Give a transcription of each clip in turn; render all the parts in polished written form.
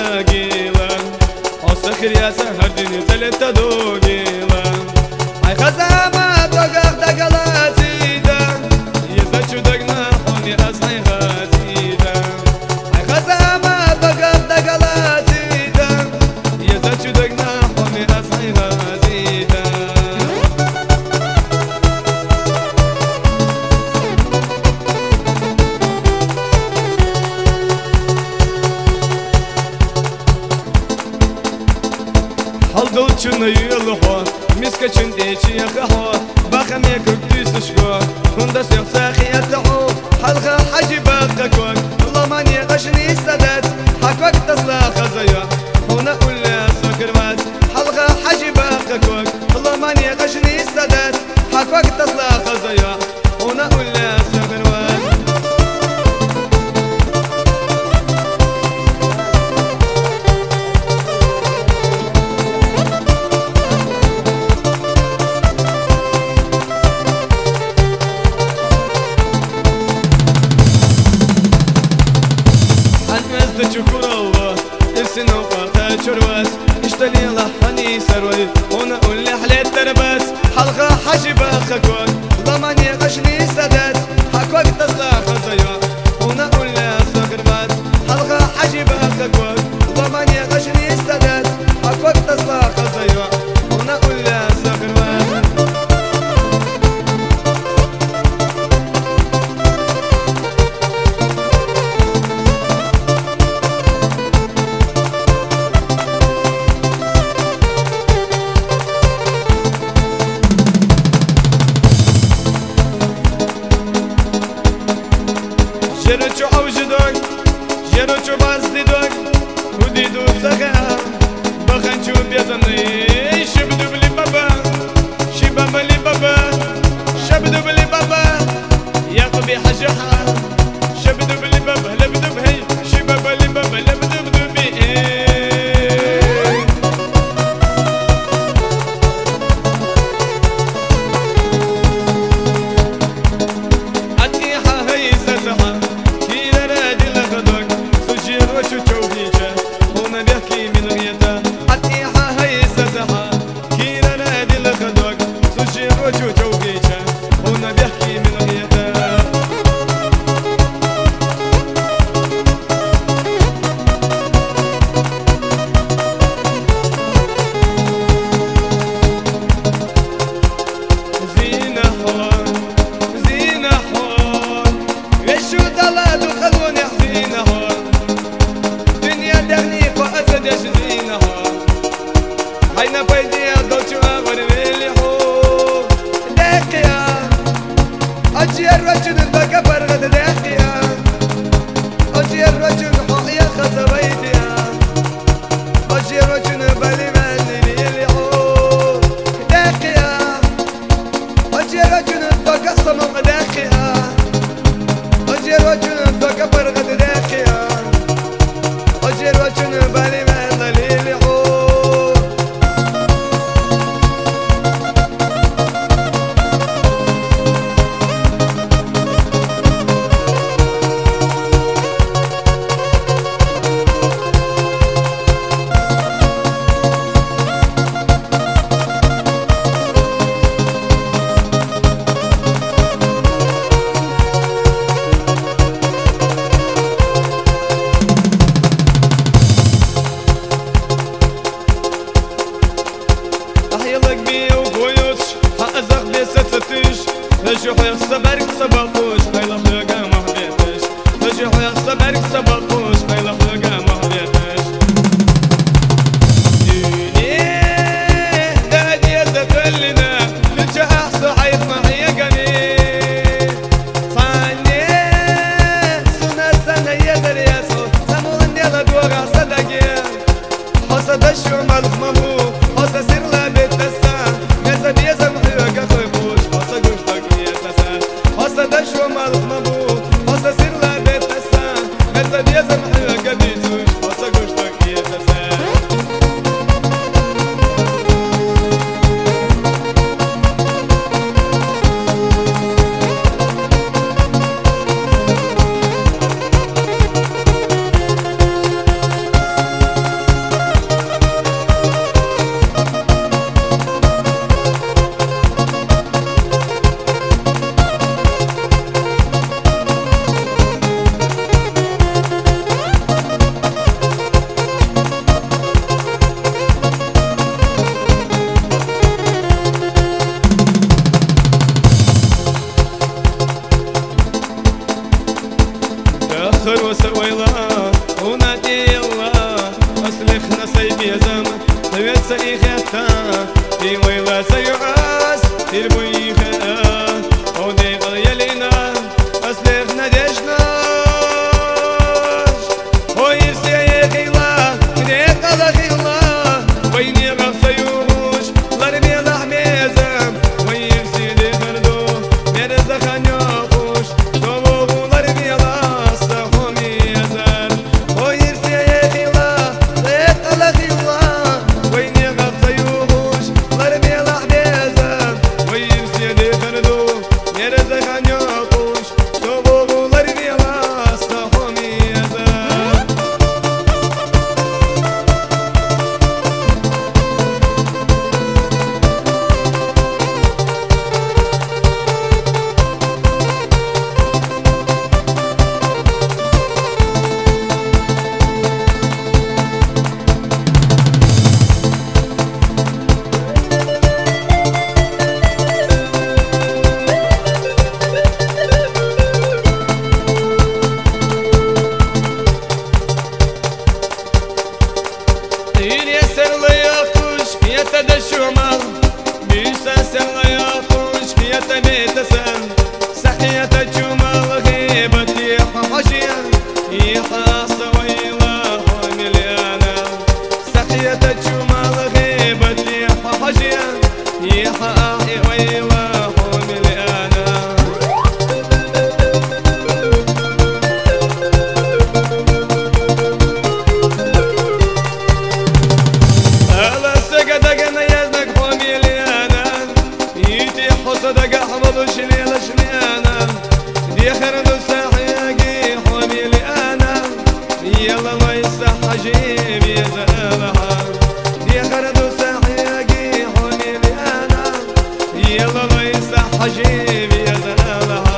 ناقيلا وسخر يا سهر دني تلت دوقيلا هاي خزامة دوقق دقلاتيدا يزجو دقنا حوني أصحي غازيدا هاي خزامة دوقق دقلاتيدا يزجو دقنا حوني أصحي غازيدا Haldo çuna yılho, miska çindeci yakaho, bakame kurdüs şgo, hunda siyasa khiyataho, halqa hajiba qakok, Allah mani qashni sadat, hakak tasla khazaya, huna ulla sakrvat, halqa hajiba qakok, Allah mani qashni sadat, hakak tasla khazaya, huna ulla sakrvat. شكر الله السنة وقاطع شرواس اشتلي الله هني سروي هنا قول لي حليت ترباس حلقة حجبة خكوك ضماني غشني سداد حكوك تصلى خزيا هنا قول لي صغر باس حلقة حجبة خكوك ضماني غشني سداد حكوك تصلى خزيا هنا قول لي صغر باس جرچو اوجدوک جرچو بازدیدوک ودیدو سگا بخنچو بیزنی شبدو بلی بابا شبا بلی بابا شبدو بلی بابا يقبي حجها شبدو بلی بابا لبدو بهي شبا بلی بابا لبدو بدو بي هينا بيدي ضوء أغني مليحو دقيا أجي الرجل بقى برغد دقيا أجي الرجل حقيا خزويديا أجي الرجل بالي مالي مليحو دقيا أجي الرجل بقى صمم دقيا أجي الرجل بقى برغد دقيا أجي الرجل بالي مالي مليحو أصلخ نصيب يزم تويت سيختا في ويلا سيعاس تربويخا ودي غيالينا أصلخ ندشنا ويسي يخيلا ديق على خيلا ويني غف سيوش لرمي لحميزم ويسي دي خردو مرز خنياخوش صبوغو لرمي لاسخو ميزم ويسي يخيلا ديق على خيلا ويني غف سيوش لرمي لحميزم ويسي دي خردو مرز خنياخوش صبوغو لرمي لاسخو ميزم يتدشمل بيساسن ياخوش يتبيتسن سحية الجمل غيبتي حشيا يحاس ويلا مليانا سحية الجمل غيبتي حشيا يحاس ويلا مليانا صدق أحمد شليلة شليانا دي خرد الساحيقي حميلي أنا يلا ما يصح جيب يزالها دي خرد الساحيقي حميلي أنا يلا ما يصح جيب يزالها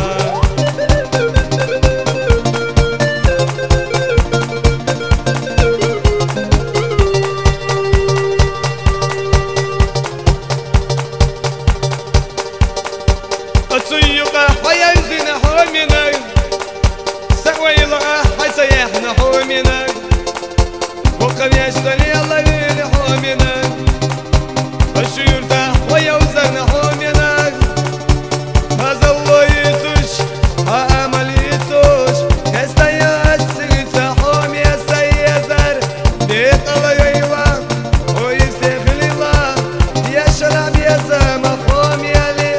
السيقة حيزن حومنا سويلة حسيحنا حومنا وقم يشتري الله يلي حومنا الشيور تحت ويوزن حومنا هذا الله يسوش هامل يسوش كستا يسرس حومي السيزر ديت الله يلا ويسيخل الله يشرب يزم حومي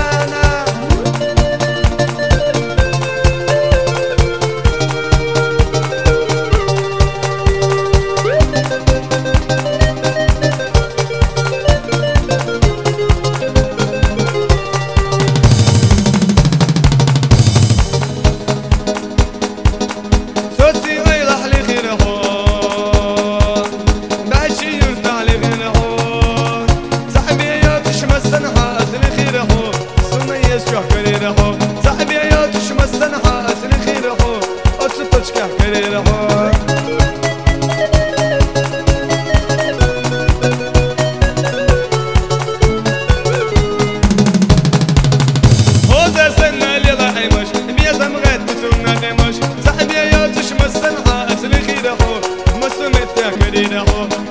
صاحبي يا تشمسن حاسن خيره أتصدق كريره هذا سنة للا عيمش بيزم غد بسونا نمش صاحبي يا تشمسن حاسن خيره مسمت كريره